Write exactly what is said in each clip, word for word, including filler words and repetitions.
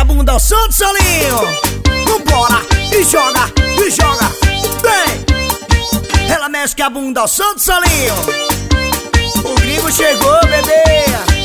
a bunda ao som do solinho. Vambora, e joga, e joga. Vem. Ela mexe a bunda ao som do solinho. O gringo chegou, bebê.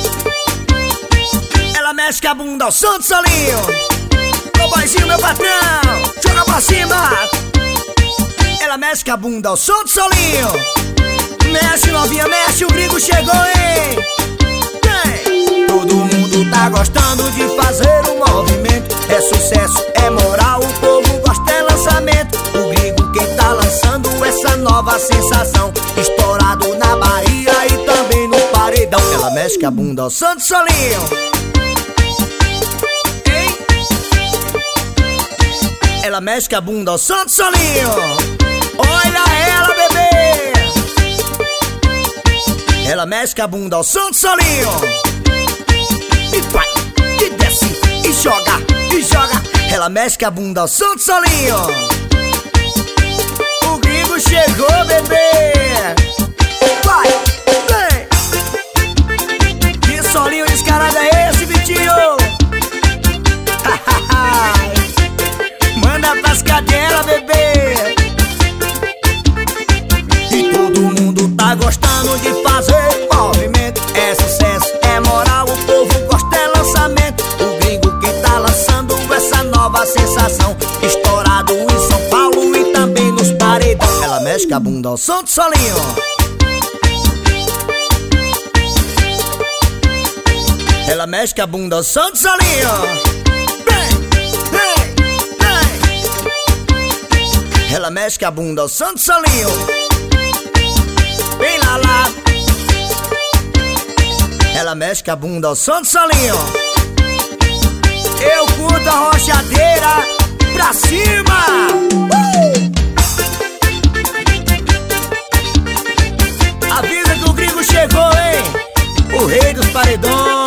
Ela mexe a bunda ao som do solinho. Ô boizinho, meu patrão, joga pra cima. Ela mexe a bunda ao som do solinho. Mexe, novinha, mexe, o gringo chegou, hein? Vem. Todo mundo tá gostando de fazer um movimento. É sucesso, é moral, o povo gosta, é lançamento. O gringo quem tá lançando essa nova sensação. Estourado na Bahia e também no paredão. Ela mexe a bunda ao som do solinho. Ela mexe a bunda ao som do solinho. Olha ela, bebê. Ela mexe a bunda ao som do solinho. E vai, e desce, e joga, e joga. Ela mexe a bunda ao som do solinho. O gringo chegou, bebê. Vai, vem. Que solinho descarado é esse, Vitinho? Manda pras cadelas, bebê. E todo mundo tá gostando de fazer movimento. É sucesso, é moral, o povo gosta, é lançamento. O gringo que tá lançando essa nova sensação. Estourado em São Paulo e também nos paredão. Ela mexe a bunda ao som do solinho. Ela mexe a bunda ao som do solinho. Ela mexe a bunda ao som do solinho. Vem lá lá. Ela mexe a bunda ao som do solinho. Eu curto a rochadeira pra cima. uh! Avisa que o gringo chegou, hein? O rei dos paredões.